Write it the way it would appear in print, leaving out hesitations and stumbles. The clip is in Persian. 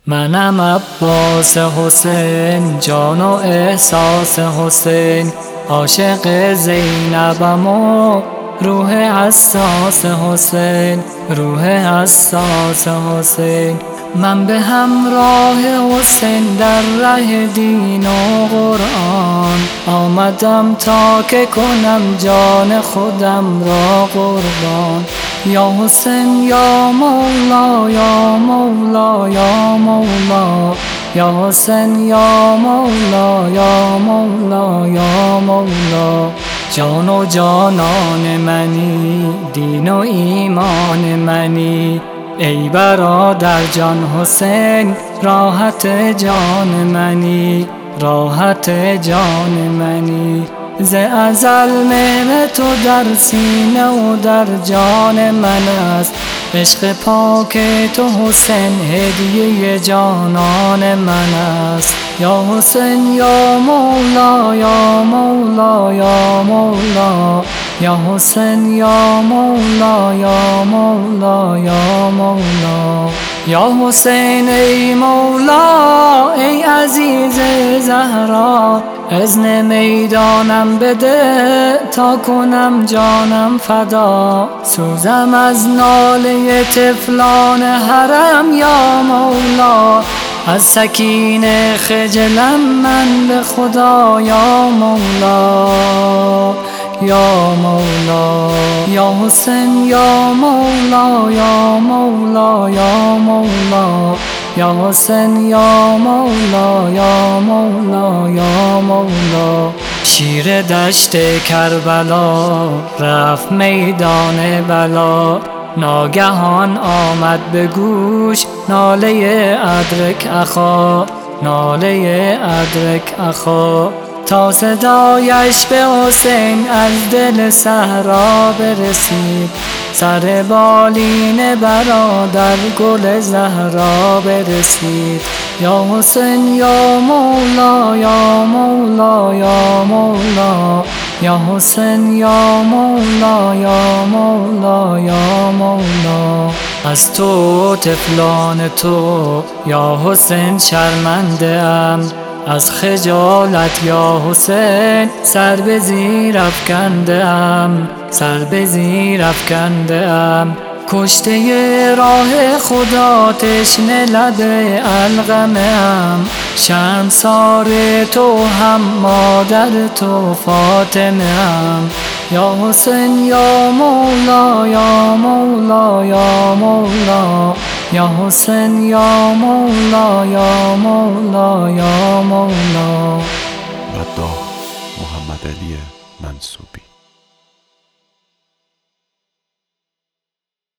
منم عباس حسین، جان و احساس حسین، عاشق زینبم و روح حساس حسین، روح حساس حسین. من به همراه حسین در ره دین و قرآن آمدم تا که کنم جان خودم را قربان. یا حسین یا مولا یا مولا یا مولا، یا حسین یا مولا یا مولا یا مولا. جان و جانان منی، دین و ایمان منی، ای برادر جان حسین راحت جان منی، راحت جان منی. ز ازل مهر تو در سینه و در جان من است، عشق پاک تو حسین هدیه جانان من است. یا حسین یا مولا یا مولا یا مولا، یا حسین یا مولا یا مولا یا مولا. یا حسین ای مولا ای عزیز زهرا، اذن میدانم بده تا کنم جانم فدا. سوزم از ناله طفلان حرم یا مولا، از سکینه خجلم من به خدا یا مولا یا مولا. یا حسین یا مولا یا مولا یا مولا، یا حسین یا مولا یا مولا یا مولا. شیر دشت کربلا رفت میدان بلا، ناگهان آمد به گوش ناله ادرک اخا، ناله ادرک اخا. تا صدایش به حسین از دل صحرا برسید، سر بالین برادر گل زهرا برسید. یا حسین یا مولا یا مولا یا مولا، یا حسین یا مولا یا مولا یا مولا. از تو طفلان تو یا حسین شرمنده ام، از خجالت یا حسین سر به زیر افکنده ام، سر به زیر افکنده ام. کشته راه خدا تشنه لب القمه ام، شرمسار تو هم مادر تو فاطمه ام. یا حسین یا مولا یا مولا یا مولا، یا حسین یا مولا یا مولا یا مولا. و محمد علی منصوبی.